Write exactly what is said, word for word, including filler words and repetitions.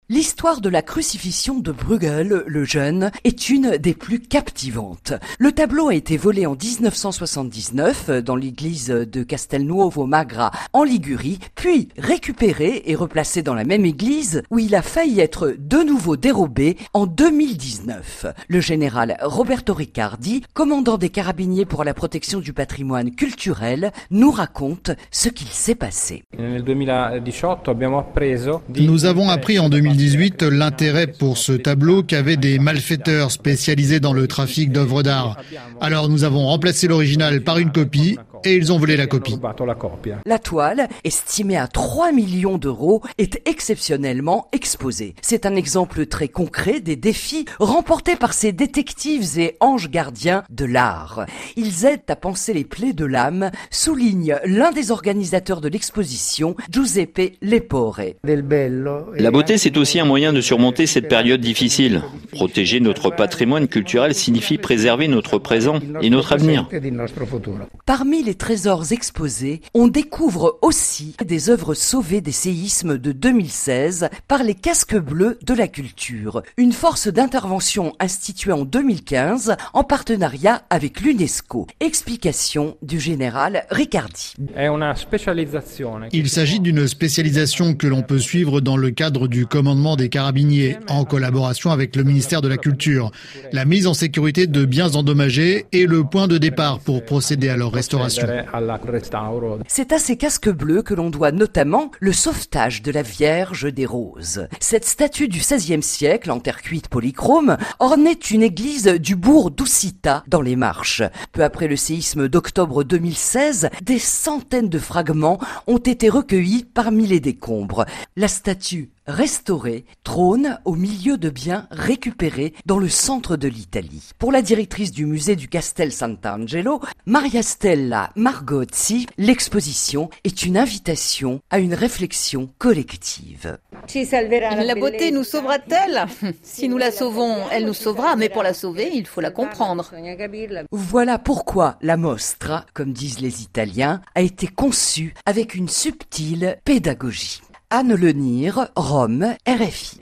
L'histoire de la crucifixion de Bruegel, le jeune, est une des plus captivantes. Le tableau a été volé en dix-neuf cent soixante-dix-neuf dans l'église de Castelnuovo Magra en Ligurie, puis récupéré et replacé dans la même église où il a failli être de nouveau dérobé en deux mille dix-neuf. Le général Roberto Riccardi, commandant des carabiniers pour la protection du patrimoine culturel, nous raconte ce qu'il s'est passé. Nous avons appris en deux mille dix-huit l'intérêt pour ce tableau qu'avaient des malfaiteurs spécialisés dans le trafic d'œuvres d'art. Alors nous avons remplacé l'original par une copie et ils ont volé la copie. La toile, estimée à trois millions d'euros, est exceptionnellement exposée. C'est un exemple très concret des défis remportés par ces détectives et anges gardiens de l'art. Ils aident à panser les plaies de l'âme, souligne l'un des organisateurs de l'exposition, Giuseppe Lepore. La beauté, c'est aussi un moyen de surmonter cette période difficile. Protéger notre patrimoine culturel signifie préserver notre présent et notre avenir. Parmi les trésors exposés, on découvre aussi des œuvres sauvées des séismes de deux mille seize par les Casques Bleus de la Culture, une force d'intervention instituée en deux mille quinze en partenariat avec l'UNESCO. Explication du général Riccardi. Il s'agit d'une spécialisation que l'on peut suivre dans le cadre du commandement des carabiniers, en collaboration avec le ministère de la Culture. La mise en sécurité de biens endommagés est le point de départ pour procéder à leur restauration. C'est à ces casques bleus que l'on doit notamment le sauvetage de la Vierge des Roses. Cette statue du seizième siècle, en terre cuite polychrome, ornait une église du bourg d'Ussita dans les Marches. Peu après le séisme d'octobre deux mille seize, des centaines de fragments ont été recueillis parmi les décombres. La statue restaurée trône au milieu de biens récupérés dans le centre de l'Italie. Pour la directrice du musée du Castel Sant'Angelo, Maria Stella Margozzi, l'exposition est une invitation à une réflexion collective. La beauté nous sauvera-t-elle ? Si nous la sauvons, elle nous sauvera, mais pour la sauver, il faut la comprendre. Voilà pourquoi la Mostra, comme disent les Italiens, a été conçue avec une subtile pédagogie. Anne Lenire, Rome, R F I.